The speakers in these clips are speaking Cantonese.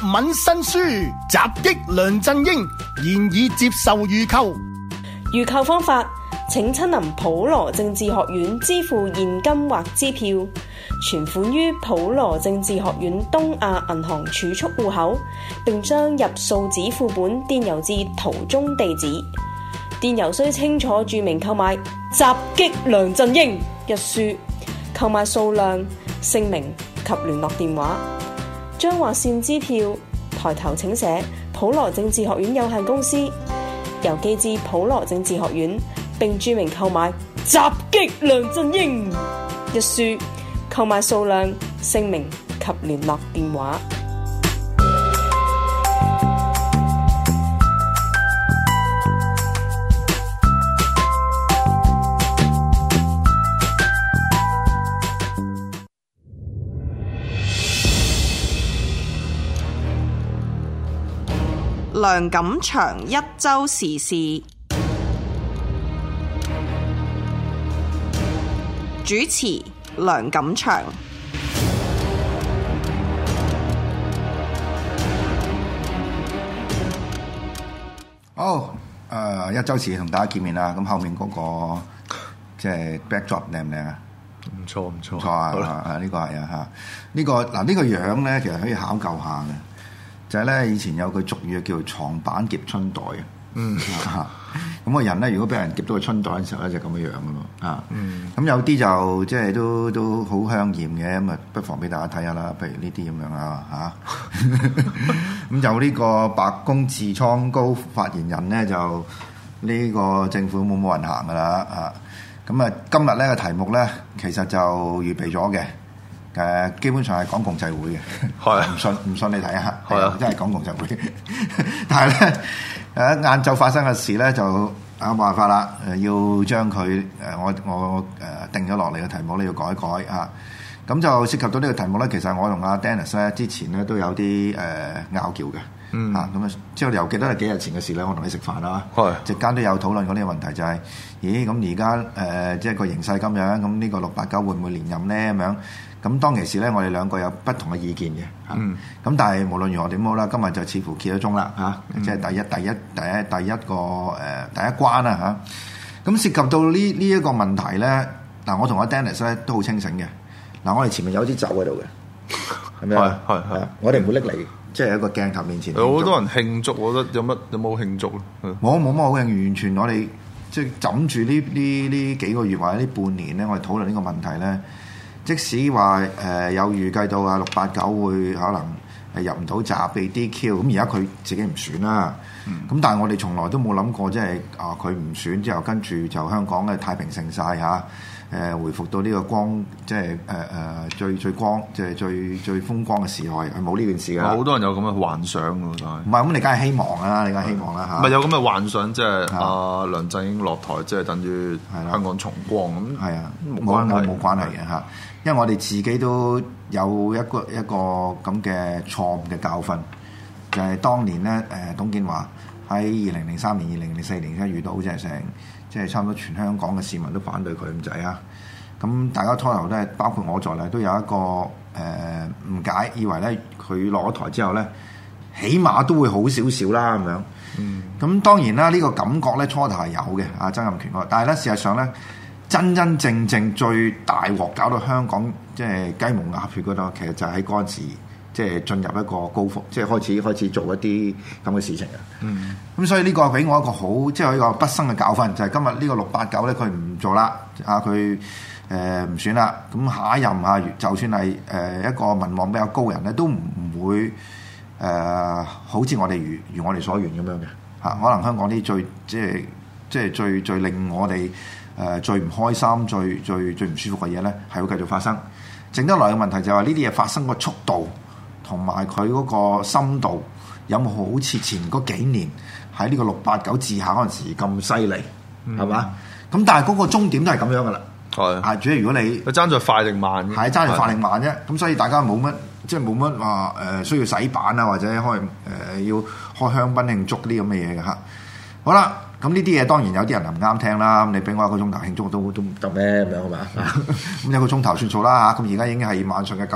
文新書襲擊梁振英，現已接受預購。 預購方法，請親臨普羅政治學院支付現金或支票，存款於普羅政治學院東亞銀行儲蓄戶口，並將入數紙副本電郵至圖中地址。電郵須清楚註明購買襲擊梁振英一書，購買數量、姓名及聯絡電話。將劃線支票抬頭請寫普羅政治學院有限公司，郵寄至普羅政治學院，並註明購買襲擊梁振英一書，購買數量、姓名及聯絡電話。 梁錦祥一周時事主持，梁錦祥。 好，一周時同大家見面啦。咁後面嗰個即係 backdrop 靚唔靚啊？ 唔錯唔錯， 唔錯啊！呢個係啊嚇，呢個嗱呢個樣咧，其實可以考究下嘅。就係咧，以前有句俗語叫做床板夾春袋嘅。咁個人咧，如果俾人夾到個春袋嘅時候咧，就咁樣樣嘅咯。咁有啲就即係都好香豔嘅，咁啊不妨俾大家睇下啦。譬如呢啲咁樣啊咁有呢個白宮痔瘡膏發言人咧，就呢個政府冇人行噶啦咁啊，今日呢個題目咧，其實就預備咗嘅。基本上係講共濟會嘅，唔信你睇下，真係講共濟會。但係咧，晏晝發生嘅事咧，就冇辦法啦，要將佢我定咗落嚟嘅題目咧，要改一改啊。咁就涉及到呢個題目咧，其實我同阿 Dennis 咧之前咧都有啲拗撬嘅。咁啊，之後又記得係幾日前嘅事咧，我同你食飯啦，席間都有討論過呢個問題，就係咦咁而家即係個形勢咁樣，咁呢個689會唔會連任咧咁樣？咁當其時咧，我哋兩個有不同嘅意見嘅，咁但係無論如何點好啦，今日就似乎揭咗盅啦，即係第一個第一關啦咁涉及到呢一個問題咧，嗱我同阿 Dennis 咧都好清醒嘅，嗱我哋前面有支酒喺度嘅，係咪啊？係，我哋唔會拎嚟，即係喺個鏡頭面前。 有好多人慶祝，我覺得有冇慶祝咧？ 冇乜好慶，完全我哋即係枕住呢幾個月或者呢半年咧，我哋討論呢個問題咧。即使話有預計到啊689會可能入唔到閘被 DQ， 咁而家佢自己唔選啦。咁但係我哋從來都冇諗過，即係佢唔選之後，跟住就香港嘅太平盛世嚇，回復到呢個光，即係最光，即係最風光嘅時代，係冇呢件事㗎。 好多人有咁嘅幻想㗎，但係唔係咁，你梗係希望啦，你梗係希望啦嚇。 唔係有咁嘅幻想，即係梁振英落台，即係等於香港重光咁。 係啊，冇關係嘅嚇。因為我哋自己都有一個咁嘅錯誤嘅教訓，就係當年咧董建華喺2003年、2004年咧遇到即係差唔多全香港嘅市民都反對佢咁滯啊！咁大家初頭都係包括我在內都有一個誤解，以為咧佢落咗台之後咧，起碼都會好少少啦咁樣。咁當然啦，呢個感覺咧初頭係有嘅曾蔭權，但係咧事實上咧。真正最大鑊搞到香港即係雞毛鴨血嗰度，其實就喺嗰陣時即係進入一個高峰，即係開始做一啲咁嘅事情嘅。咁所以呢個俾我一個好即係一個畢生嘅教訓，就係今日呢個689咧，佢唔做啦，佢唔選啦。咁下一任就算係一個民望比較高人咧，都唔會好似我哋如我哋所願咁樣嘅可能香港啲最令我哋最唔開心、最唔舒服嘅嘢咧，係會繼續發生。剩得來嘅問題就係話呢啲嘢發生個速度同埋佢嗰個深度有冇好似前嗰幾年喺呢個689治下嗰陣時咁犀利，係嘛？咁但係嗰個終點都係咁樣噶啦。係，主要如果你爭在快定慢， 係爭在快定慢啫。咁所以大家冇乜話需要洗版啊，或者要開香檳慶祝啲咁嘅嘢嘅嚇。好啦。 咁呢啲嘢當然有啲人唔啱聽啦。咁你俾我一個鐘頭慶祝都唔得咩咁樣係嘛？咁一個鐘頭算數啦嚇。咁而家已經係晚上嘅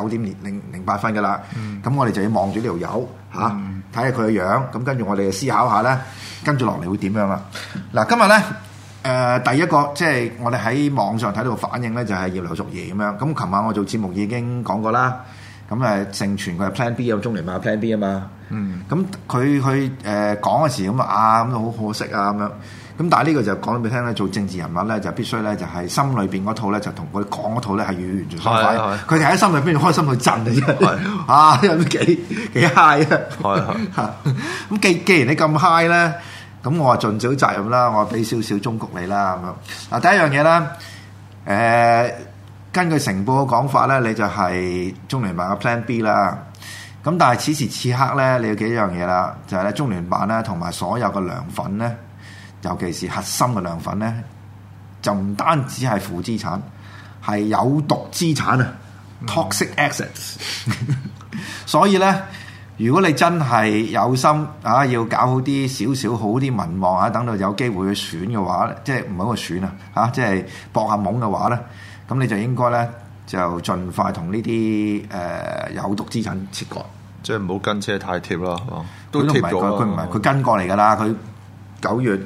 9:08㗎啦。咁我哋就要望住呢條友嚇，睇下佢嘅樣。咁跟住我哋就思考下咧，跟住落嚟會點樣啦？嗱，今日咧第一個即係我哋喺網上睇到個反應咧，就係葉劉淑儀咁樣。咁琴晚我做節目已經講過啦。咁盛傳佢係 Plan B 啊，中聯辦 Plan B 啊嘛。咁佢講嗰時咁咁好可惜啊咁樣。咁但係呢個就講俾你聽咧，做政治人物咧就必須咧就係心裏邊嗰套咧就同佢講嗰套咧係完全相反。佢哋喺心裏邊開心去震啊！真係有幾 high 啊！咁既然你咁 high 咧，咁我話盡少責任啦，我俾少少忠告你啦咁樣。嗱，第一樣嘢咧，根據成報嘅講法咧，你就係中聯辦嘅 Plan B 啦。咁但係此時此刻咧，你要記一樣嘢啦，就係咧中聯辦咧同埋所有嘅糧粉咧，尤其是核心嘅糧粉咧，就唔單止係負資產，係有毒資產啊 ，toxic assets。所以咧，如果你真係有心要搞好啲少好啲民望等到有機會去選嘅話，即係唔好去選即係搏下懵嘅話咧。咁你就應該咧，就盡快同呢啲有毒資產切割， 即係唔好跟車太貼啦， 都貼咗。佢唔係佢跟過嚟㗎啦。佢9月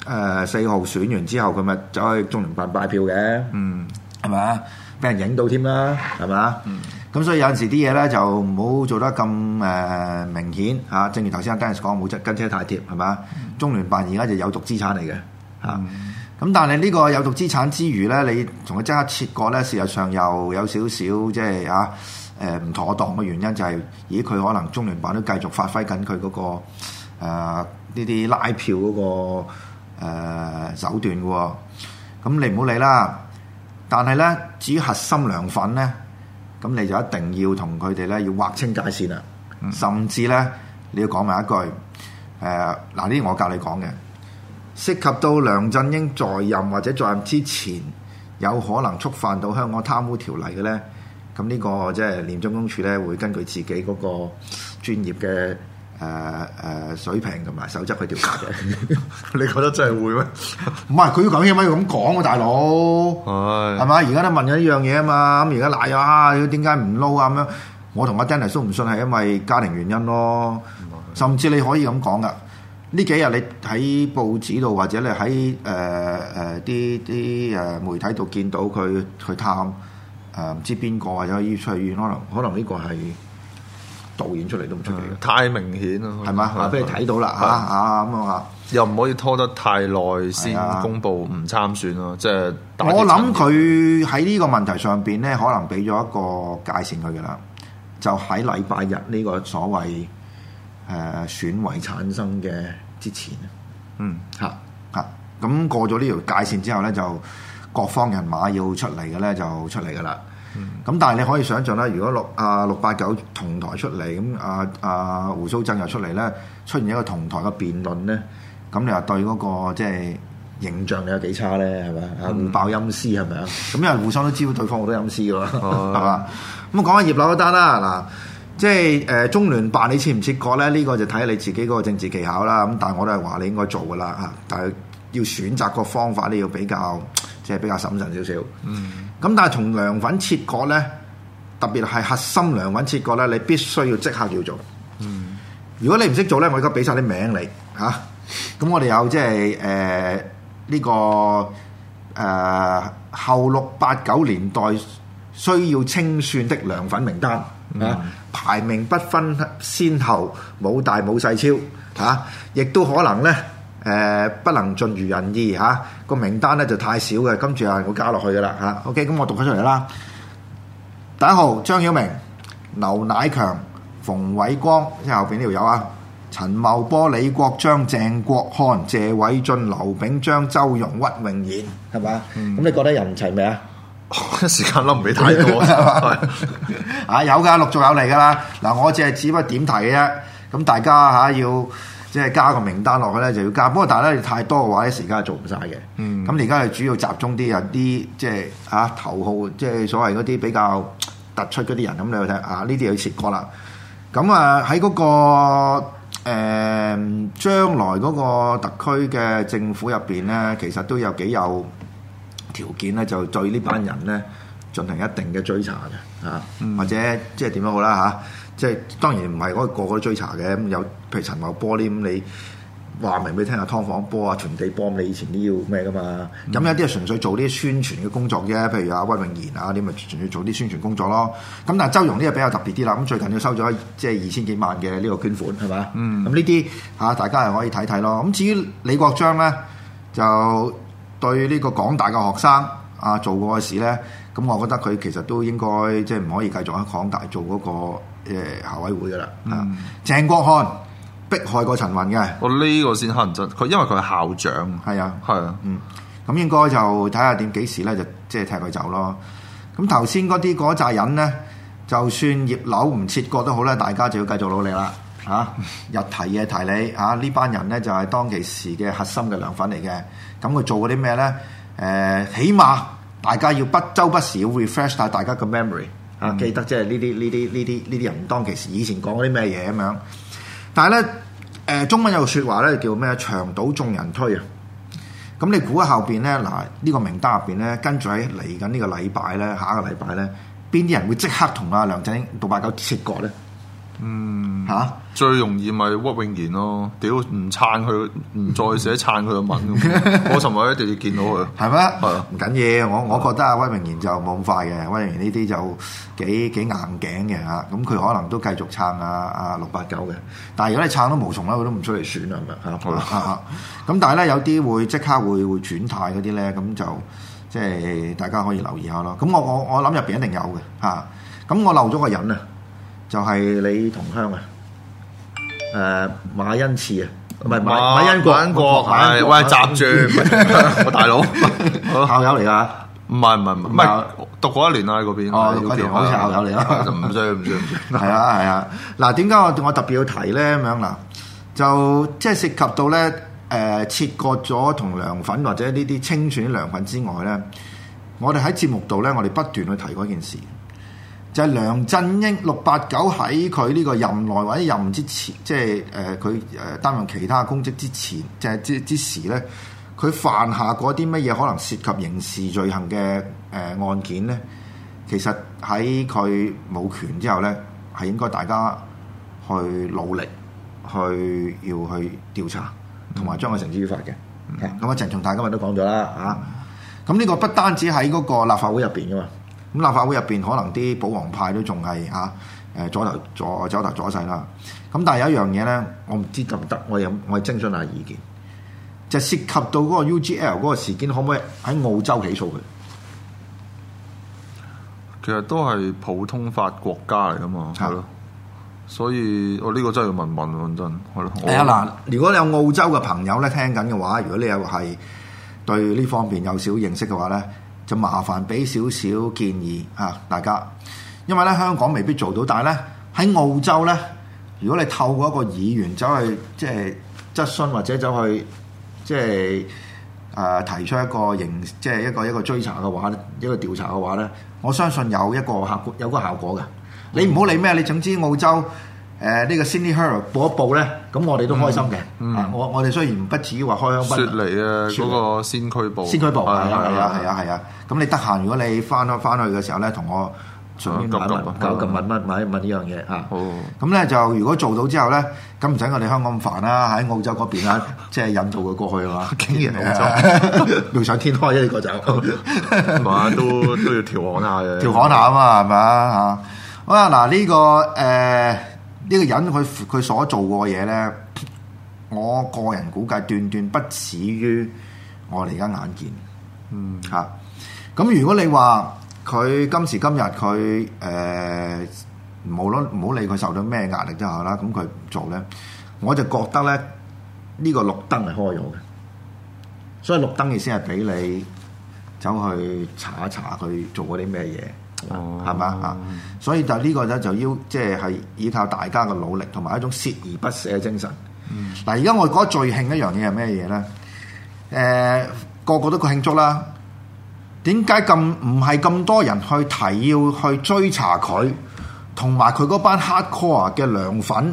4號選完之後，佢咪走去中聯辦拜票嘅，係咪啊？俾人影到添啦，係咪啊？咁所以有陣時啲嘢咧就唔好做得咁明顯嚇。正如頭先阿 Dennis 講，冇跟車太貼，係咪啊？中聯辦而家就有毒資產嚟嘅嚇。咁但係呢個有毒資產之餘咧，你同佢即刻切割咧，事實上又有少少即係唔妥當嘅原因就係，佢可能中聯辦都繼續發揮緊佢嗰個呢啲拉票嗰個手段嘅喎。咁你唔好理啦。但係咧，至於核心糧粉咧，咁你就一定要同佢哋咧要劃清界線啦。甚至咧，你要講埋一句呢啲我教你講嘅。涉及到梁振英在任或者在任之前有可能觸犯到香港貪污條例嘅咧，咁呢個即係廉政公署咧會根據自己嗰個專業嘅水平同埋守則去調查嘅。 你覺得真係會咩？ 唔係，佢要講嘢咪要咁講喎，大佬係嘛？而家都問緊呢樣嘢啊嘛，咁而家賴點解唔撈啊咁樣？我同阿 Dennis 都唔信係因為家庭原因咯，甚至你可以咁講噶。呢幾日你喺報紙度或者你喺啲媒體度見到佢去探唔知邊個或者醫出去醫院，可能呢個係導演出嚟都唔出奇嘅， 太明顯啦， 係嘛？話俾你睇到啦咁啊， 又唔可以拖得太耐先公佈唔參選咯，即係我諗佢喺呢個問題上邊咧，可能俾咗一個界線佢嘅啦，就喺禮拜日呢個所謂選委產生嘅之前，咁過咗呢條界線之後咧，就各方人馬要出嚟嘅咧就出嚟噶啦。咁但係你可以想象啦，如果689同台出嚟，咁胡鬚曾又出嚟咧，出現一個同台嘅辯論咧，咁你話對嗰個即係形象你有幾差咧？係咪互爆陰私係咪啊？咁因為互相都知道對方好多陰私㗎嘛，係嘛？咁講下葉劉嗰單啦，嗱。即係中聯辦你切唔切割咧？呢個就睇下你自己嗰個政治技巧啦。咁但係我都係話你應該做噶啦嚇。但係要選擇個方法咧，要比較審慎少少。咁但係同糧粉切割咧，特別係核心糧粉切割咧，你必須要即刻要做。如果你唔識做咧，我而家俾晒啲名你嚇。咁我哋有即係呢個後689年代需要清算的糧粉名單。排名不分先後，冇大冇細超亦都可能咧不能盡如人意個名單咧就太少嘅，跟住我加落去噶啦OK，咁我讀咗出嚟啦。第1號張曉明、劉乃強、馮偉光，即係後邊呢條友陳茂波、李國章、鄭國漢、謝偉俊、劉炳章、周融、屈穎妍，係嘛？咁你覺得人齊未啊？ 一時間諗唔起太多有㗎，陸續有嚟㗎啦。嗱，我只不過點提嘅啫。咁大家要即係加個名單落去咧，就要加。不過但係咧太多嘅話，一時間係做唔晒嘅。咁而家係主要集中啲有啲即係頭號，即係所謂嗰啲比較突出嗰啲人。咁你去睇呢啲要切割啦。咁喺嗰個將來嗰個特區嘅政府入邊咧，其實都有幾有條件咧，就對呢班人咧進行一定嘅追查嘅嚇，或者即係點樣好啦嚇，即係當然唔係嗰個個都追查嘅，咁有譬如陳茂波呢，咁你話明俾你聽下劏房波啊、傳地波，你以前都要咩噶嘛？咁有啲係純粹做啲宣傳嘅工作啫，譬如阿屈永賢啊啲咪純粹做啲宣傳工作咯。咁但係周融呢個比較特別啲啦，咁最近要收咗即係2000幾萬嘅呢個捐款係嘛？咁呢啲嚇大家係可以睇睇咯。咁至於李國章咧，就對呢個港大嘅學生啊做過嘅事咧，咁我覺得佢其實都應該即係唔可以繼續喺港大做嗰個校委會噶啦。鄭國漢迫害過陳雲嘅， 我呢個先乞人憎，佢因為佢係校長， 係啊， 係啊， 咁應該就睇下點幾時咧，就即係踢佢走咯。咁頭先嗰紮人咧，就算葉劉唔切割都好咧，大家就要繼續努力啦。日提夜提你呢班人咧就係當其時嘅核心嘅涼粉嚟嘅。咁佢做嗰啲咩咧？起碼大家要周不時要 refresh 下大家嘅 memory 記得即係呢啲人當其時以前講嗰啲咩嘢咁樣。但係咧，中文有個説話咧叫咩？牆倒眾人推啊！咁你估下後邊咧，呢個名單入邊咧，跟住喺嚟緊呢個禮拜咧，下一個禮拜咧，邊啲人會即刻同阿梁振英689切割咧？最容易咪屈永賢咯，屌唔撐佢，唔再寫撐佢嘅文，我尋日一定要見到佢， 係咩？係啊，唔緊要，我覺得阿屈永賢就冇咁快嘅，屈永賢呢啲就幾硬頸嘅嚇，咁佢可能都繼續撐阿689嘅，但係如果你撐都無從啦，佢都唔出嚟選啦，係咪？咁但係咧有啲會即刻會轉態嗰啲咧，咁就即係大家可以留意下咯。咁我諗入邊一定有嘅嚇，咁我漏咗個人啊。就係你同鄉啊，馬恩賜啊，唔係馬恩國， 喂閘住，我大佬校友嚟㗎， 唔係讀過1年啦喺嗰邊， 嗰條好似校友嚟啦， 唔需， 係啊，嗱點解我特別要提咧咁樣嗱？就即係涉及到咧切割咗同涼粉或者呢啲清算啲涼粉之外咧，我哋喺節目度咧，我哋不斷去提嗰件事。就係梁振英689喺佢呢個任內或者任之前，即係佢擔任其他公職之前，即係之時咧，佢犯下嗰啲乜嘢可能涉及刑事罪行嘅案件咧，其實喺佢冇權之後咧，係應該大家去努力要去調查，同埋將佢繩之於法嘅。咁啊，鄭松泰今日都講咗啦，咁呢個不單止喺嗰個立法會入邊噶嘛。咁立法會入邊可能啲保皇派都仲係左頭左勢啦。咁但係有一樣嘢咧，我唔知得唔得，我係徵詢下意見，就涉及到嗰個 UGL 嗰個事件，可唔可以喺澳洲起訴佢？ 其實都係普通法國家嚟噶嘛，係咯。所以我呢個真係要問真係咯。 係啊嗱，如果你有澳洲嘅朋友咧聽緊嘅話，如果你又係對呢方面有少認識嘅話咧，就麻煩俾少少建議大家，因為咧香港未必做到，但係咧喺澳洲咧，如果你透過一個議員走去即係質詢或者走去即係提出一個即係一個追查嘅話，一個調查嘅話咧，我相信有個效果嘅。你唔好理咩，你總之澳洲呢個 Sydney Herald 報一報咧，咁我哋都開心嘅。我哋雖然不至於話開香檳。雪梨啊，嗰個先驅報。 先驅報係啊。咁你得閒，如果你翻去嘅時候咧，同我順便問呢樣嘢嚇。好。咁咧就如果做到之後咧，咁唔使我哋香港咁煩啦，喺澳洲嗰邊啦，即係引導佢過去啊嘛。 竟然澳洲妙想天開呢個就， 嘛都要調侃下嘅。 調侃下啊嘛，係咪啊？好啦，嗱呢個人佢所做過嘅嘢咧，我個人估計斷不止於我哋而家眼見。咁如果你話佢今時今日佢唔好理佢受到咩壓力之下啦，咁佢唔做咧，我就覺得咧呢個綠燈係開咗嘅，所以綠燈意思係俾你走去查一查佢做過啲咩嘢。係嘛？所以就呢個咧就即係依靠大家嘅努力同埋一種鍥而不捨嘅精神。嗱，而家我覺得最慶一樣嘢係咩嘢咧？個個都慶祝啦。點解唔係咁多人去提要去追查佢，同埋佢嗰班 hardcore 嘅涼粉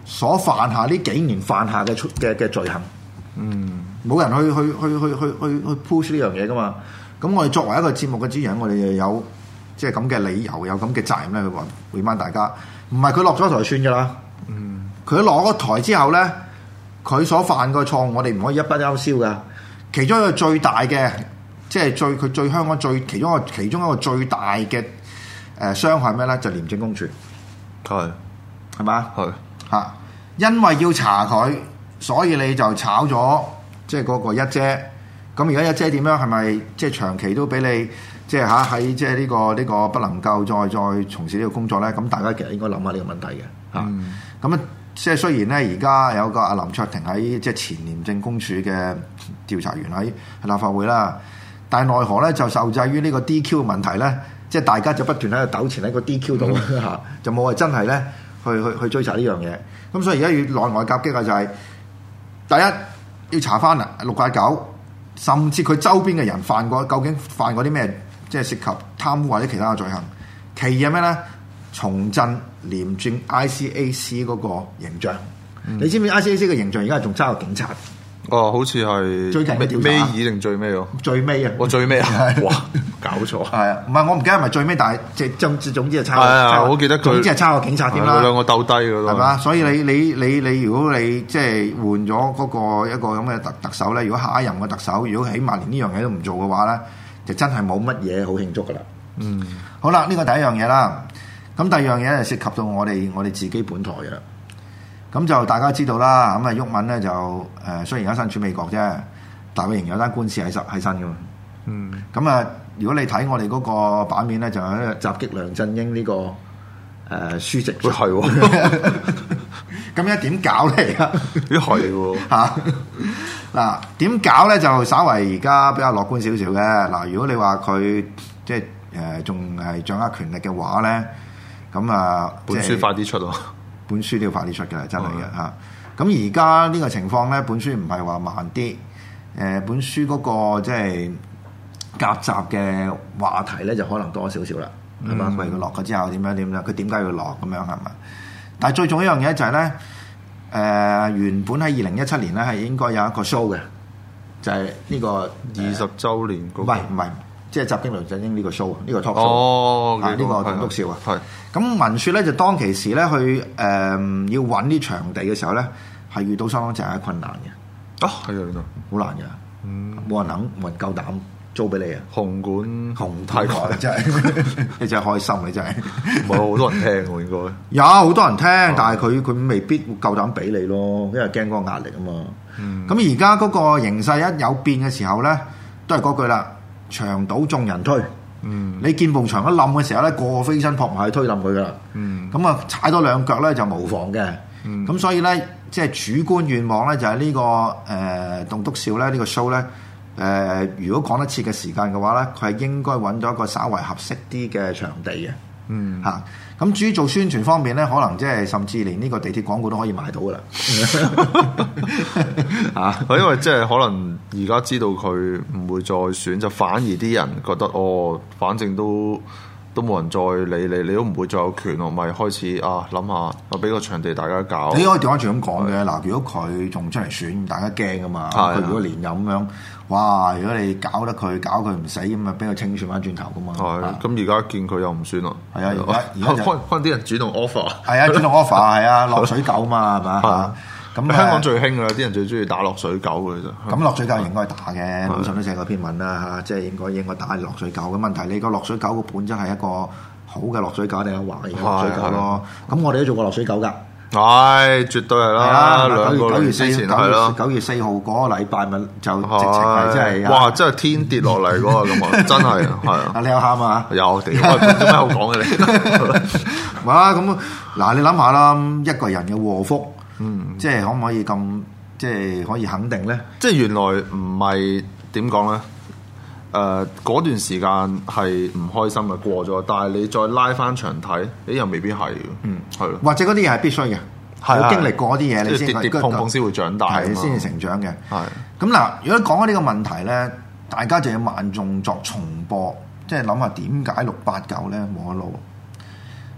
所犯下呢幾年犯下嘅罪行。冇人去 push 呢樣嘢噶嘛。咁我哋作為一個節目嘅主持人，我哋又有即係咁嘅理由，有咁嘅責任咧，去回翻大家。唔係佢落咗台算噶啦。佢落咗台之後咧，佢所犯嘅錯誤，我哋唔可以一筆勾銷噶。其中一個最大嘅，即係佢最香港其中一個最大嘅傷害咩咧？就廉政公署係嘛？係嚇，因為要查佢，所以你就炒咗即係嗰個一姐。咁而家一姐點樣？係咪即係長期都俾你即係喺即係呢個不能夠再從事呢個工作咧？咁大家其實應該諗下呢個問題嘅嚇。咁即係雖然咧，而家有個阿林卓廷喺即係前廉政公署嘅調查員喺立法會啦，但係奈何咧就受制於呢個 DQ 嘅問題咧，即係大家就不斷喺度糾纏喺個 DQ 度嚇，就冇話真係咧去追查呢樣嘢。咁所以而家要內外夾擊嘅就係第一要查翻啊689，甚至佢周邊嘅人究竟犯過啲咩，即係涉及貪污或者其他嘅罪行。其二係咩咧？重振廉政 ICAC 嗰個形象。你知唔知 ICAC 嘅形象而家仲差過警察？ 哦，好似係最近嘅調查尾二定最尾喎？最尾啊！我最尾啊！哇，搞錯！ 係啊，唔係我唔記得係咪最尾，但係即係總之係差。 係啊，我記得佢總之係差過警察添啦。 佢兩個鬥低㗎咯。 係嘛？所以你如果你即係換咗嗰個一個咁嘅特首咧，如果下一任嘅特首如果起碼連呢樣嘢都唔做嘅話咧，就真係冇乜嘢好慶祝㗎啦。好啦，呢個第一樣嘢啦。咁第二樣嘢就涉及到我哋自己本台嘅啦。咁就大家知道啦。咁啊，毓民咧就雖然而家身處美國啫，但係佢仍然有單官司喺身㗎嘛。咁啊，如果你睇我哋嗰個版面咧，就係襲擊梁振英呢個書籍。係喎。咁而家點搞咧？而家係喎嚇嗱，點搞咧？就稍為而家比較樂觀少少嘅嗱。如果你話佢即係仲係掌握權力嘅話咧。咁啊， 本書快啲出咯！ 本書都要快啲出嘅，真係嘅嚇。咁而家呢個情況咧，本書唔係話慢啲。本書嗰個即係夾雜嘅話題咧，就可能多少少啦，係嘛？譬如佢落咗之後點樣，佢點解要落咁樣係咪？但係最重要一樣嘢就係咧，原本喺2017年咧係應該有一個 show 嘅，就係呢個 20週年嗰個。 唔係。即係襲擊梁振英呢個 show，呢個 talk show，呢個棟篤笑啊。係咁，文説咧就當其時咧去要揾啲場地嘅時候咧，係遇到相當之大嘅困難嘅。係啊，好難嘅。冇人夠膽租俾你啊！ 紅太台真係，你真係開心，你真係。 冇好多人聽喎，應該有好多人聽，但係佢未必夠膽俾你咯，因為驚嗰個壓力啊嘛。咁而家嗰個形勢一有變嘅時候咧，都係嗰句啦。牆倒眾人推，你見埲牆一冧嘅時候咧，個飛身撲埋去推冧佢噶啦。咁啊踩多兩腳咧就無妨嘅。咁所以咧，即係主觀願望咧就係呢個棟篤笑咧呢個 show 咧如果講得切嘅時間嘅話咧，佢係應該揾到一個稍為合適啲嘅場地嘅。咁至於做宣傳方面咧，可能即係甚至連呢個地鐵廣告都可以買到噶啦。 因為即係可能而家知道佢唔會再選，就反而啲人覺得反正都冇人再理你，你都唔會再有權咯，咪開始諗下我俾個場地大家搞。你可以調翻轉咁講嘅嗱，如果佢仲出嚟選，大家驚噶嘛。佢如果連任咁樣，哇！如果你搞佢唔死咁啊，俾佢清算翻轉頭噶嘛。咁而家見佢又唔算咯。係啊，而家可能啲人主動 offer。係啊，主動 offer 係啊，落水狗嘛係嘛。咁香港最興噶啦，啲人最中意打落水狗嘅啫。咁落水狗應該打嘅，網上都寫過篇文啦嚇，即係應該打落水狗嘅問題。你個落水狗個本質係一個好嘅落水狗定係壞嘅落水狗咯？咁我哋都做過落水狗㗎。係，絕對係啦。9月4號嗰個禮拜咪就直情係真係哇！真係天跌落嚟嗰個咁啊，真係係啊！你有喊啊？有地，有咩好講嘅你？哇！咁嗱，你諗下啦，一個人嘅禍福。即係可唔可以咁，即係可以肯定咧？即係原來唔係點講咧？嗰段時間係唔開心嘅過咗，但係你再拉翻長睇，又未必係嘅。係咯，或者嗰啲嘢係必須嘅，係經歷過啲嘢，你先跌跌碰碰先會長大，係先至成長嘅。係咁嗱，如果講緊呢個問題咧，大家就要萬眾作重播，即係諗下點解689咧冇得撈？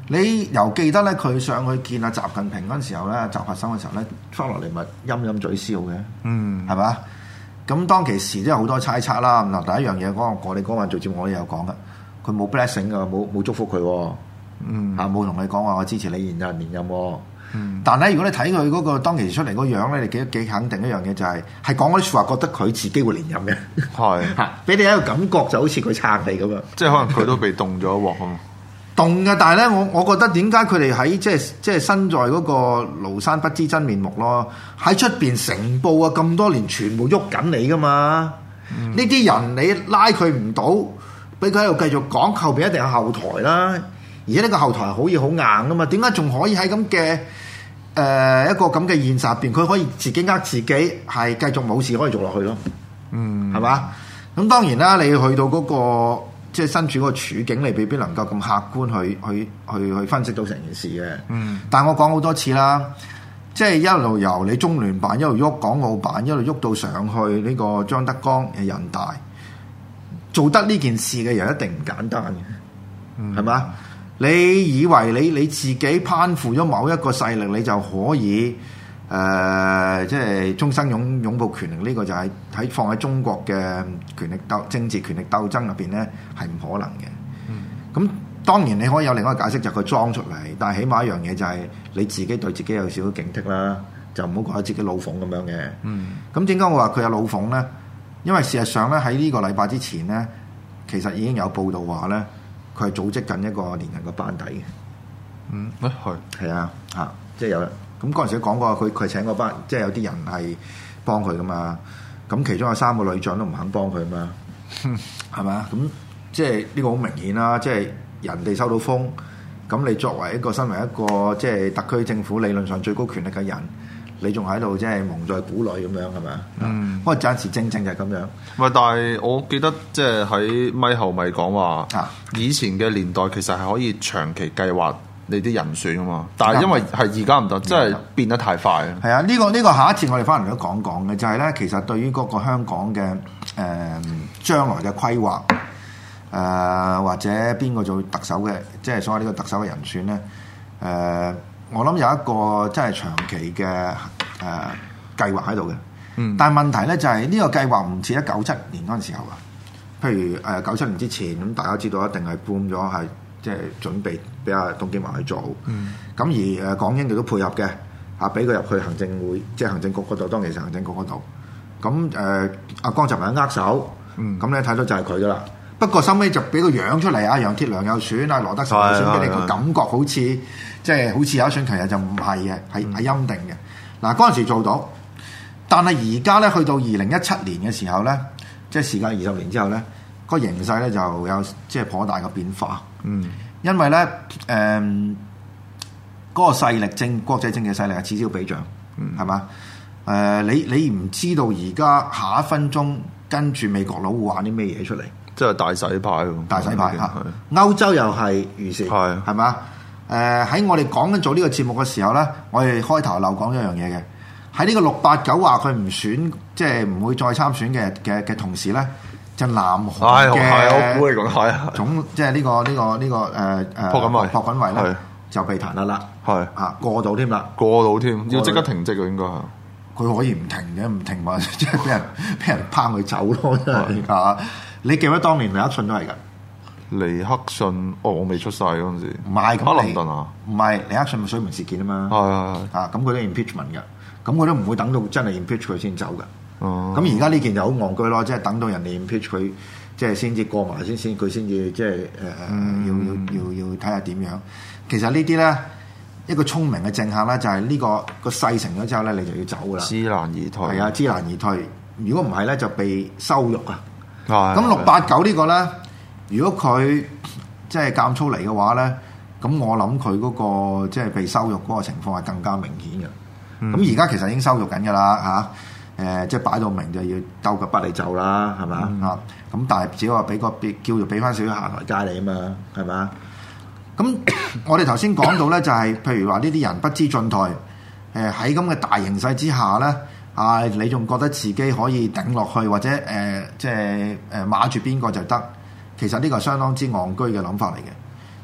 你又記得咧，佢上去見阿習近平嗰陣時候咧，習核心嘅時候咧，翻落嚟咪陰陰嘴笑嘅，係嘛？咁當其時都有好多猜測啦。嗱，第一樣嘢我哋嗰晚做節目我哋有講噶，佢冇 blessing 噶，冇祝福佢，冇同你講話我支持你連任喎。但係如果你睇佢嗰個當其時出嚟嗰樣咧，你幾肯定一樣嘢就係講嗰啲説話，覺得佢自己會連任嘅，係俾你一個感覺就好似佢撐你咁樣， 即係可能佢都被凍咗一鑊啊！ 凍嘅，但係咧，我覺得點解佢哋喺即係身在嗰個廬山不知真面目咯？喺出邊成報啊咁多年，全部喐緊你噶嘛？呢啲人你拉佢唔到，俾佢喺度繼續講，後邊一定有後台啦。而且呢個後台好易好硬噶嘛？點解仲可以喺咁嘅一個咁嘅現實入邊，佢可以自己呃自己，係繼續冇事可以做落去咯？係嘛？咁當然啦，你去到嗰個即係身處嗰個處境，你未必能夠咁客觀去分析到成件事嘅。但係我講好多次啦，即係一路由你中聯辦一路喐港澳辦，一路喐到上去呢個張德江嘅人大，做得呢件事嘅人一定唔簡單嘅，係嘛？你以為你自己攀附咗某一個勢力，你就可以即係終生擁抱權力？呢個就係放喺中國嘅政治權力鬥爭入邊咧，係唔可能嘅。咁當然你可以有另外一個解釋，就係佢裝出嚟。但係起碼一樣嘢就係你自己對自己有少少警惕啦，就唔好覺得自己老馮咁樣嘅。咁點解我話佢有老馮咧？因為事實上咧，喺呢個禮拜之前咧，其實已經有報道話咧，佢係組織緊一個連任嘅班底嘅。係啊，即係有。咁嗰陣時講過，佢係請嗰班，即係有啲人係幫佢噶嘛。咁其中有3個女將都唔肯幫佢嘛，係咪啊？咁即係呢個好明顯啦。即係人哋收到風，咁你作為一個身為一個即係特區政府理論上最高權力嘅人，你仲喺度即係蒙在鼓裏咁樣係咪啊？不過暫時正就係咁樣。 唔係，但係我記得即係喺咪後咪講話，以前嘅年代其實係可以長期計劃你啲人選啊嘛，但係因為係而家唔得，真係變得太快啊！ 係啊，呢個下一次我哋翻嚟都講嘅，就係咧，其實對於嗰個香港嘅將來嘅規劃，或者邊個做特首嘅，即係所謂呢個特首嘅人選咧，我諗有一個真係長期嘅計劃喺度嘅。但係問題咧就係呢個計劃唔似喺97年嗰陣時候啊，譬如97年之前咁，大家知道一定係搬咗係。即係準備俾阿董建華去做，咁而港英亦都配合嘅，俾佢入去行政會，即係行政局嗰度，當其時行政局嗰度。咁阿江澤民握手，咁咧睇到就係佢噶啦。不過收尾就俾個樣出嚟，阿楊鐵樑有選，阿羅德成有選，俾你個感覺好似即係好似有一選，其實就唔係嘅，係欽定嘅。嗱嗰陣時做到，但係而家咧去到2017年嘅時候咧，即係時間20年之後咧，個形勢咧就有即係頗大嘅變化。因為咧，嗰個勢力國際政治勢力係此消彼長，係嘛？你唔知道而家下一分鐘跟住美國佬會玩啲咩嘢出嚟？ 即係大洗牌喎！ 大洗牌嚇，歐洲又係如是，係嘛？喺我哋講緊做呢個節目嘅時候咧，我哋開頭漏講一樣嘢嘅，喺呢個689話佢唔選，即係唔會再參選嘅同時咧。就南韓嘅總即係呢個朴槿惠咧就被彈劾啦，過到添啦， 要即刻停職嘅應該係。 佢可以唔停嘅，唔停話即係俾人拋佢走咯，真係嚇！你記得當年尼克遜都係㗎。 尼克遜我未出世嗰陣時， 唔係克林頓啊， 唔係尼克遜咪水門事件啊嘛，咁佢都 impeachment 㗎，咁佢都唔會等到真係 impeach 佢先走㗎。咁而家呢件就好戇居咯，即係等到人哋 impeach 佢，即係先至過埋先佢先至即係要睇下點樣。其實呢啲咧一個聰明嘅政客咧，就係呢個勢成咗之後咧，你就要走噶啦。知難而退。係啊，知難而退。如果唔係咧，就被羞辱啊。咁689呢個咧，如果佢即係監粗嚟嘅話咧，咁我諗佢嗰個即係被羞辱嗰個情況係更加明顯嘅。咁而家其實已經羞辱緊㗎啦嚇。即係擺到明就要兜腳不你走啦，係嘛？咁但係只係話叫做俾翻少少下台階你啊嘛，係嘛？咁我哋頭先講到咧，就係譬如話呢啲人不知進退，喺咁嘅大形勢之下咧，你仲覺得自己可以頂落去，或者即係馬住邊個就得？其實呢個係相當之戇居嘅諗法嚟嘅。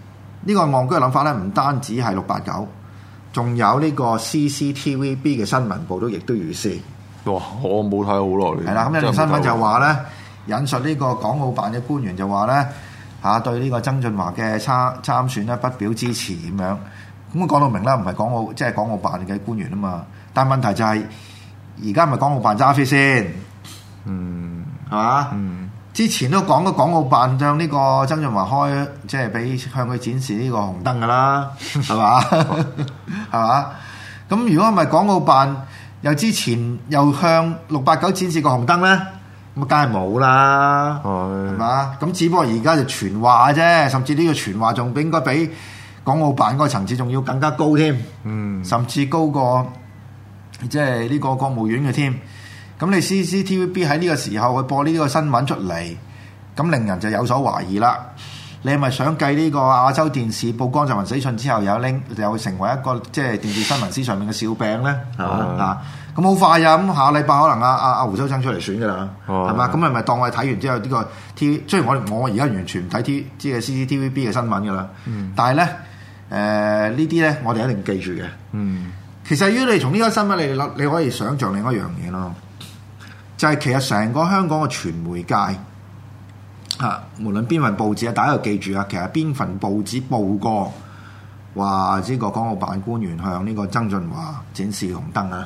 呢個戇居嘅諗法咧，唔單止係689，仲有呢個 CCTVB 嘅新聞報都亦都如是。 哇！我冇睇好耐。 係啦，咁有條新聞就話咧，引述呢個港澳辦嘅官員就話咧對呢個曾俊華嘅參選咧不表支持咁樣。咁講到明啦，唔係港澳辦嘅官員啊嘛。但係問題就係而家唔係港澳辦揸飛先，係嘛？之前都講過港澳辦向呢個曾俊華開，即係俾向佢展示呢個紅燈噶啦，係嘛？係嘛？咁如果唔係港澳辦又之前又向689展示個紅燈咧，咁梗係冇啦，係嘛？咁只不過而家就傳話啫，甚至呢個傳話仲應該比港澳辦嗰個層次仲要更加高添，甚至高過即係呢個國務院嘅添。咁你 CCTVB 喺呢個時候去播呢個新聞出嚟，咁令人就有所懷疑啦。你係咪想繼呢個亞洲電視曝光鄭雲死訊之後，又成為一個即係電視新聞史上面嘅笑柄咧？係嘛？咁好快呀！咁下個禮拜可能阿胡秋生出嚟選㗎啦，係嘛？咁係咪當我哋睇完之後呢個 TV？雖然我而家完全唔睇即係 CCTVB 嘅新聞㗎啦，但係咧呢啲咧我哋一定記住嘅。其實如果你從呢個新聞你可以想像另一樣嘢咯。就係其實成個香港嘅傳媒界無論邊份報紙大家要記住其實邊份報紙報過話呢個港澳辦官員向呢個曾俊華展示紅燈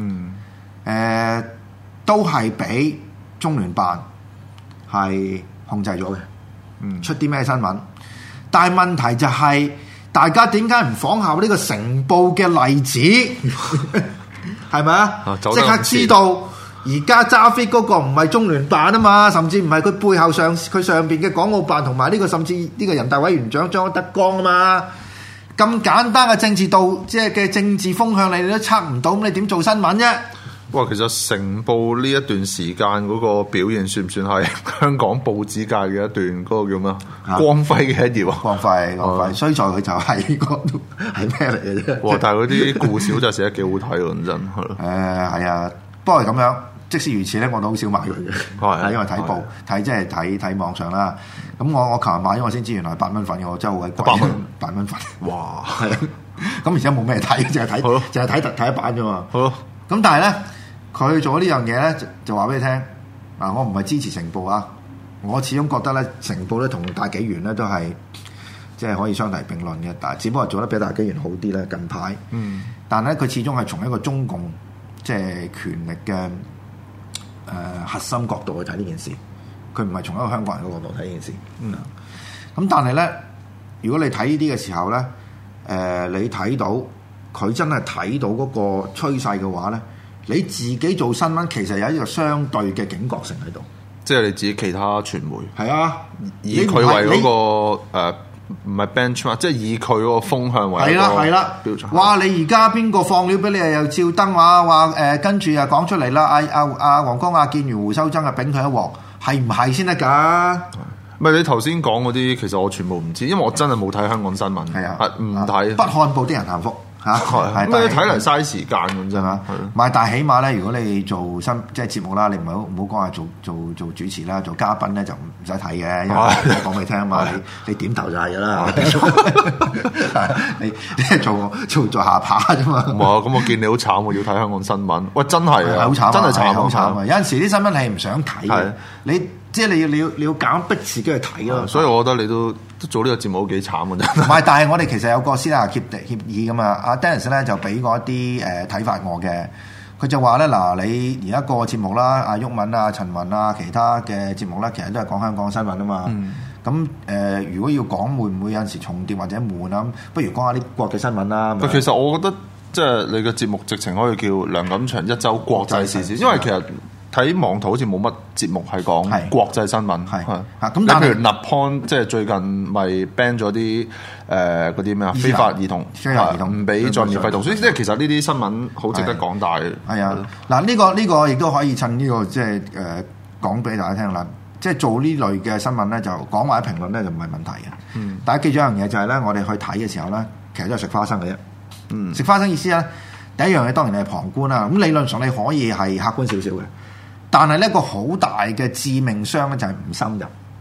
都係俾中聯辦係控制咗嘅，出啲咩新聞？但係問題就係大家點解唔仿效呢個成報嘅例子？係咪啊？即刻知道。而家揸飛嗰個唔係中聯辦啊嘛，甚至唔係佢背後佢上邊嘅港澳辦同埋呢個甚至呢個人大委員長張德江啊嘛，咁簡單嘅政治即係嘅政治風向你都測唔到，咁你點做新聞啫？ 哇！其實成報呢一段時間嗰個表現算唔算係香港報紙界嘅一段嗰個叫咩光輝嘅一頁啊？ 光輝，衰在佢就係嗰度係咩嚟嘅啫？ 哇！但係嗰啲故事就寫得幾好睇喎，真係。 係啊，不過係咁樣。即使如此咧，我都好少買佢嘅，因為睇報睇即係睇網上啦。咁我琴日買咗，我先知原來8蚊份嘅，我真係好鬼貴，8蚊份。哇！係咁而家冇咩睇，淨係睇一版啫嘛。好。咁但係咧，佢做咗呢樣嘢咧，就話俾你聽。我唔係支持成報啊，我始終覺得咧，成報咧同大紀元咧都係即係可以相提並論嘅，但係只不過做得比大紀元好啲咧。近排，但係咧佢始終係從一個中共即係權力嘅。核心角度去睇呢件事，佢唔係從一個香港人嘅角度睇呢件事。咁但係咧，如果你睇呢啲嘅時候咧，你睇到佢真係睇到嗰個趨勢嘅話咧，你自己做新聞其實有一個相對嘅警覺性喺度。 即係你自己其他傳媒係啊， 以佢為嗰個唔係 benchmark，即係以佢嗰個風向為係啦標準。哇！你而家邊個放料俾你又照登話跟住又講出嚟啦？阿黃光亞見完胡秋生啊，炳佢一鑊，係唔係先得㗎？ 唔係你頭先講嗰啲，其實我全部唔知，因為我真係冇睇香港新聞。係啊，唔睇。不看報啲人幸福。 咁你睇嚟嘥時間咁啫嘛， 唔係，但係起碼咧，如果你做即係節目啦，你唔好講話做主持啦，做嘉賓咧就唔使睇嘅，因為我講俾你聽啊嘛，你點頭就係㗎啦，你做下巴啫嘛。 唔係咁我見你好慘喎，要睇香港新聞。喂，真係啊， 好慘， 真係慘， 好慘啊！有陣時啲新聞你唔想睇嘅，你即係你要夾硬逼自己去睇咯。 所以我覺得你都做呢個節目都幾慘嘅真。 唔係，但係我哋其實有個私下協議㗎嘛。阿 Dennis 咧就俾過一啲睇法我嘅，佢就話咧嗱，你而家個節目啦，阿毓民啊、陳雲啊，其他嘅節目咧，其實都係講香港新聞啊嘛。咁如果要講會唔會有陣時重疊或者悶啊？不如講下啲國際新聞啦。 其實我覺得即係你嘅節目直情可以叫梁錦祥一週國際時事，因為其實睇網圖好似冇乜節目係講國際新聞。係咁，但係譬如 Napon 即係最近咪 ban 咗啲嗰啲咩啊非法兒童唔俾在免費讀書，即係其實呢啲新聞好值得講大。係啊，嗱呢個亦都可以趁呢個即係講俾大家聽啦。即係做呢類嘅新聞咧，就講或者評論咧就唔係問題嘅。大家記住一樣嘢就係咧，我哋去睇嘅時候咧，其實都係食花生嘅啫。食花生意思咧，第一樣嘢當然係旁觀啦。咁理論上你可以係客觀少少嘅，但係呢個好大嘅致命傷咧就係唔深入。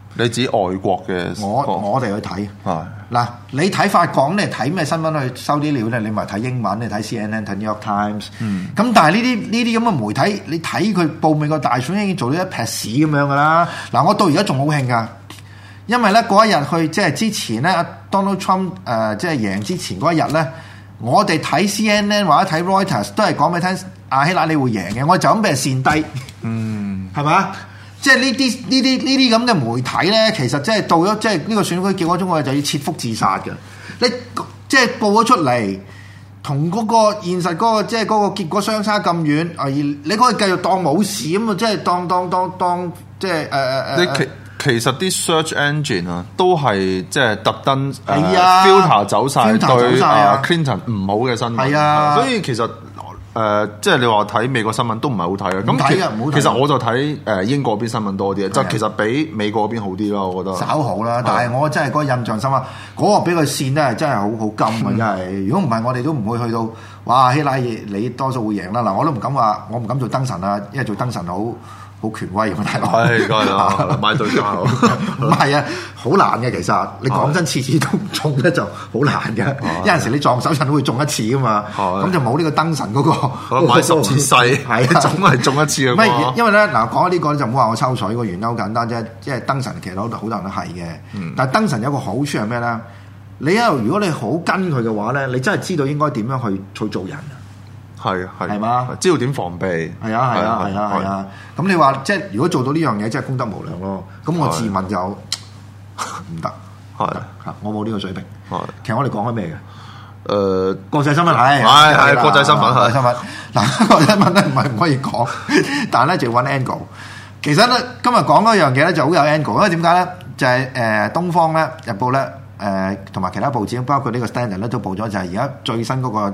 你指外國嘅我哋去睇係嗱，你睇法講你睇咩新聞去收啲料咧？你咪睇英文，你睇 CNN 睇 New York Times。咁但係呢啲咁嘅媒體，你睇佢報美國大選已經做咗一撇屎咁樣噶啦。嗱，我到而家仲好興噶，因為咧嗰一日去即係之前咧，Donald Trump 即係贏之前嗰一日咧，我哋睇 CNN 或者睇 Reuters 都係講俾你聽阿希拉里會贏嘅，我就咁俾人跣低，係嘛？即係呢啲咁嘅媒體咧，其實即係到咗即係呢個選舉結果中，我哋就要切腹自殺嘅。你即係報咗出嚟，同嗰個現實嗰個即係嗰個結果相差咁遠，而你可以繼續當冇事咁啊！即係當即係其實啲 search engine 啊，都係即係特登 filter 走晒對 Clinton 唔好嘅新聞， 係啊， 所以其實。即係你話睇美國新聞都唔係好睇嘅，咁其實我就睇英國邊新聞多啲，就其實比美國嗰邊好啲咯，我覺得。稍好啦，但係我真係嗰個印象深刻，嗰個俾佢線咧真係好金啊！真係，如果唔係我哋都唔會去到，哇希拉里你多數會贏啦！嗱，我都唔敢話，我唔敢做燈神啊，因為做燈神好權威咁大佬。 係，梗係啦，買對家。 唔係啊，好難嘅其實。你講真，次次都唔中咧就好難嘅。有陣時你撞手神都會中一次噶嘛。咁就冇呢個燈神嗰個。 買10次細，係總係中一次嘅。 唔係，因為咧嗱，講呢個就唔好話我抽水，個原因好簡單啫。即係燈神其實好多人都係嘅。但係燈神有個好處係咩咧？你一路如果你好跟佢嘅話咧，你真係知道應該點樣去做人。係嘛？ 知道點防備。係啊。咁你話即係如果做到呢樣嘢，真係功德無量咯。咁我自問就唔得。我冇呢個水平。其實我哋講開咩嘅？國際新聞係國際新聞係。 嗱，國際新聞咧唔可以講，但係咧就要揾 angle。其實咧今日講嗰樣嘢咧就好有 angle，因為點解咧？就係東方咧日報咧同埋其他報紙，包括呢個 Standard 咧都報咗，就係而家最新嗰個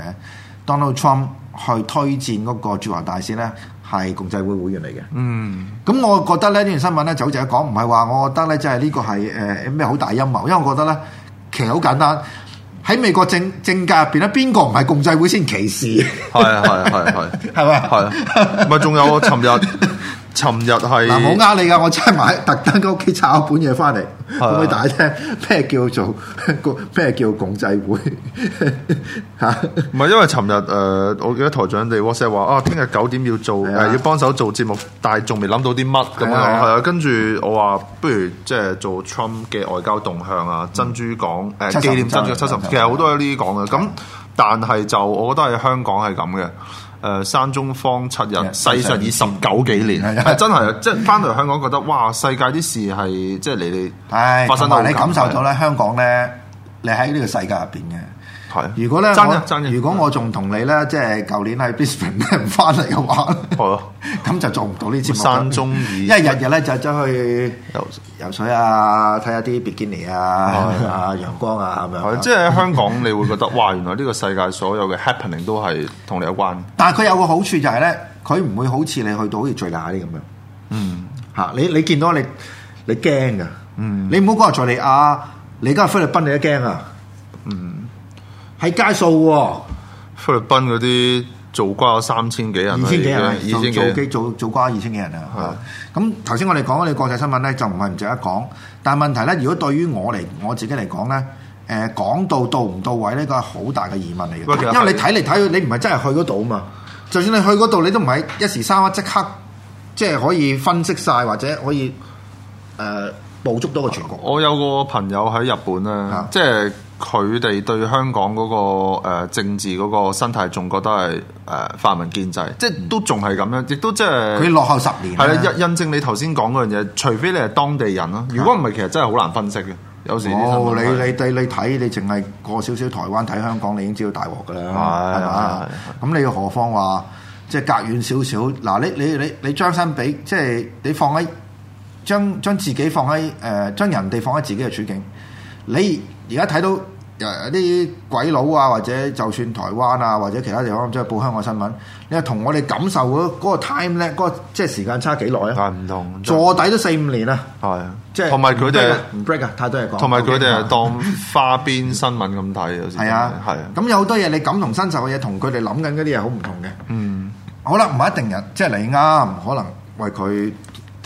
Donald Trump 去推薦嗰個駐華大使咧，係共濟會會員嚟嘅。咁我覺得咧呢段新聞咧就好似講，唔係話我覺得咧即係呢個係咩好大陰謀，因為我覺得咧其實好簡單，喺美國政界入邊咧，邊個唔係共濟會先歧視？ 係咪？係咪仲有尋日係嗱，冇呃你噶，我真係買特登喺屋企抄一本嘢翻嚟，講俾大家聽咩叫做咩叫共濟會嚇？ 唔係因為尋日我記得台長哋 WhatsApp 話啊，聽日9點要做要幫手做節目，但係仲未諗到啲乜咁樣。係啊，跟住我話不如即係做 Trump 嘅外交動向啊，珍珠港紀念珍珠70，其實好多呢啲講嘅。咁但係就我覺得喺香港係咁嘅。山中方7日，世上已19幾年，係真係，即係翻到嚟香港覺得，哇！世界啲事係即係你發生到， 你感受到咧，香港咧，你喺呢個世界入邊嘅。 係。 如果咧，如果我仲同你咧，即係舊年喺 Brisbane 咧唔翻嚟嘅話，咁就做唔到呢節目。 山中因為日咧就走去游水啊，睇下啲比基尼啊，陽光啊咁樣。 即係喺香港，你會覺得哇！原來呢個世界所有嘅 happening 都係同你有關。 但係佢有個好處就係咧，佢唔會好似你去到好似敍利亞啲咁樣。你見到你驚㗎。你唔好講話敍利亞，你而家菲律賓你都驚啊。係街數喎， 菲律賓嗰啲做瓜有3000幾人 ，2000幾人 ，2000幾做瓜2000幾人啊！咁頭先我哋講嗰啲國際新聞咧，就唔係唔值得講。但係問題咧，如果對於我自己嚟講咧，講到唔到位呢個係好大嘅疑問嚟嘅。因為你睇嚟睇去，你唔係真係去嗰度啊嘛。就算你去嗰度，你都唔係一時三刻即刻即係可以分析晒，或者可以捕捉到個全局。 我有個朋友喺日本咧，即係。佢哋對香港嗰個政治嗰個生態仲覺得係泛民建制，即係都仲係咁樣，亦都即係佢落後10年。 係啦，印證你頭先講嗰樣嘢，除非你係當地人咯，如果唔係，其實真係好難分析嘅。有時你睇你淨係過少少台灣睇香港，你已經知道大鑊㗎啦，係嘛？咁你何況話即係隔遠少少？嗱，你將心比，即係你放喺將自己放喺將人哋放喺自己嘅處境，你。而家睇到啲鬼佬啊，或者就算台灣啊，或者其他地方即係報香港新聞，你話同我哋感受嗰個 time 咧，嗰個即係時間差幾耐啊？ 係唔同， 坐底都4-5年啦。 係， 即係同埋佢哋唔 break 啊，太多嘢講。 同埋佢哋係當花邊新聞咁睇，有時係啊。 咁有好多嘢你感同身受嘅嘢，同佢哋諗緊嗰啲嘢好唔同嘅。好啦，唔係一定人，即係你啱，可能為佢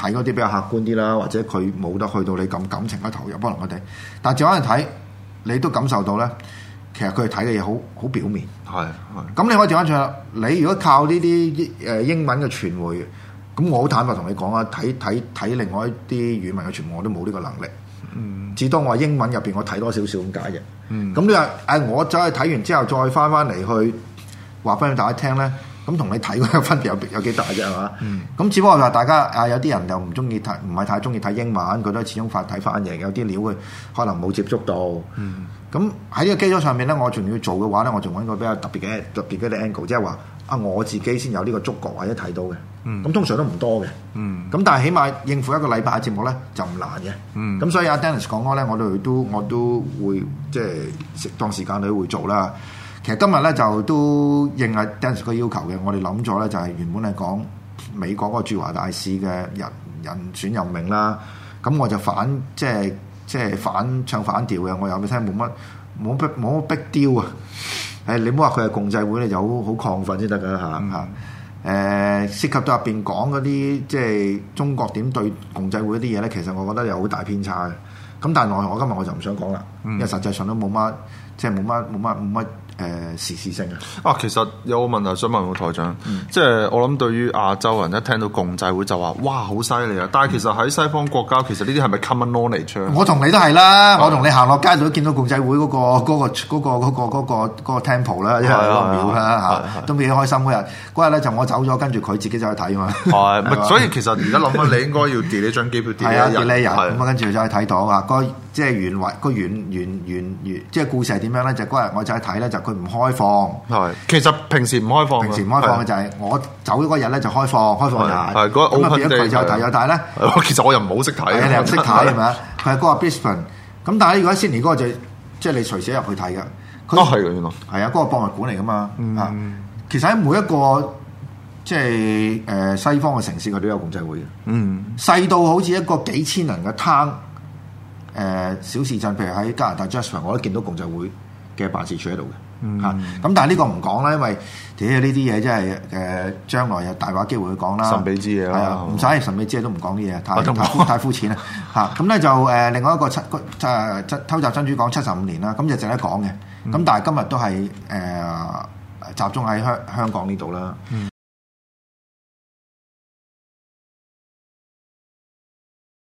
睇嗰啲比較客觀啲啦，或者佢冇得去到你咁感情嘅投入，可能我哋。但係照翻嚟睇，你都感受到咧，其實佢哋睇嘅嘢好表面。 係。 咁你可以調翻轉啦，你如果靠呢啲英文嘅傳媒，咁我好坦白同你講啊，睇另外一啲語文嘅傳媒，我都冇呢個能力。至多我係英文入邊，我睇多少少咁解嘅。咁你話我走去睇完之後，再翻嚟去話俾大家聽咧。咁同你睇嗰個分別有幾大啫係嘛？咁只不過話大家有啲人又唔中意睇，唔係太中意睇英文，佢都始終睇翻譯，有啲料佢可能冇接觸到。咁喺呢個基礎上面咧，我仲要做嘅話咧，我仲揾個比較特別嘅啲 angle， 即係話我自己先有呢個觸覺或者睇到嘅。咁通常都唔多嘅。咁但係起碼應付一個禮拜嘅節目咧就唔難嘅。咁所以阿 Dennis 講嗰咧，我都會即係適當時間都會做啦。其實今日咧就都應阿 Dennis 個要求嘅，我哋諗咗咧就係原本係講美國嗰個駐華大使嘅人選任命啦，咁我就即係唱反調嘅，我有冇聽冇乜逼雕啊？你唔好話佢係共濟會咧，就好亢奮先得㗎嚇。涉及到入邊講嗰啲即係中國點對共濟會啲嘢咧，其實我覺得有好大偏差嘅。咁但係我今日我就唔想講啦，因為實際上都冇乜時事性啊！ 其實有個問題想問我台長，即係我諗對於亞洲人一聽到共濟會就話哇好犀利啊！但係其實喺西方國家，其實呢啲係咪 common knowledge 啊？ 我同你都係啦，我同你行落街度都見到共濟會嗰個 temple 啦，因為嗰個廟啦嚇，都幾開心嗰日咧就我走咗，跟住佢自己走去睇啊嘛。 係，所以其實而家諗翻，你應該要 delete 張機票 delete 人， 咁跟住就去睇到啊即係原即係故事係點樣咧？就嗰日我就去睇咧，就佢唔開放。 係，其實平時唔開放。 平時唔開放嘅就係我走咗嗰日咧就開放日。 係嗰 open day 就睇但係咧， 其實我又唔好識睇。 你又唔識睇係咪啊？佢係嗰個 Brisbane。咁但係如果喺 Sydney 嗰個就即係你隨時入去睇㗎。 係嘅原來。 係啊，嗰個博物館嚟㗎嘛。其實喺每一個即係西方嘅城市，佢都有共濟會嘅。細到好似一個幾千人嘅攤。小市鎮，譬如喺加拿大 Jasper， 我都見到共濟會嘅辦事處喺度嘅。咁但係呢個唔講啦，因為呢啲嘢真係將來有大把機會去講啦。 神秘之嘢啦， 唔使神秘之嘢都唔講啲嘢，太膚淺啦。咁咧就另外一個偷襲珍珠港75年啦，咁就值得講嘅。咁但係今日都係集中喺香港呢度啦。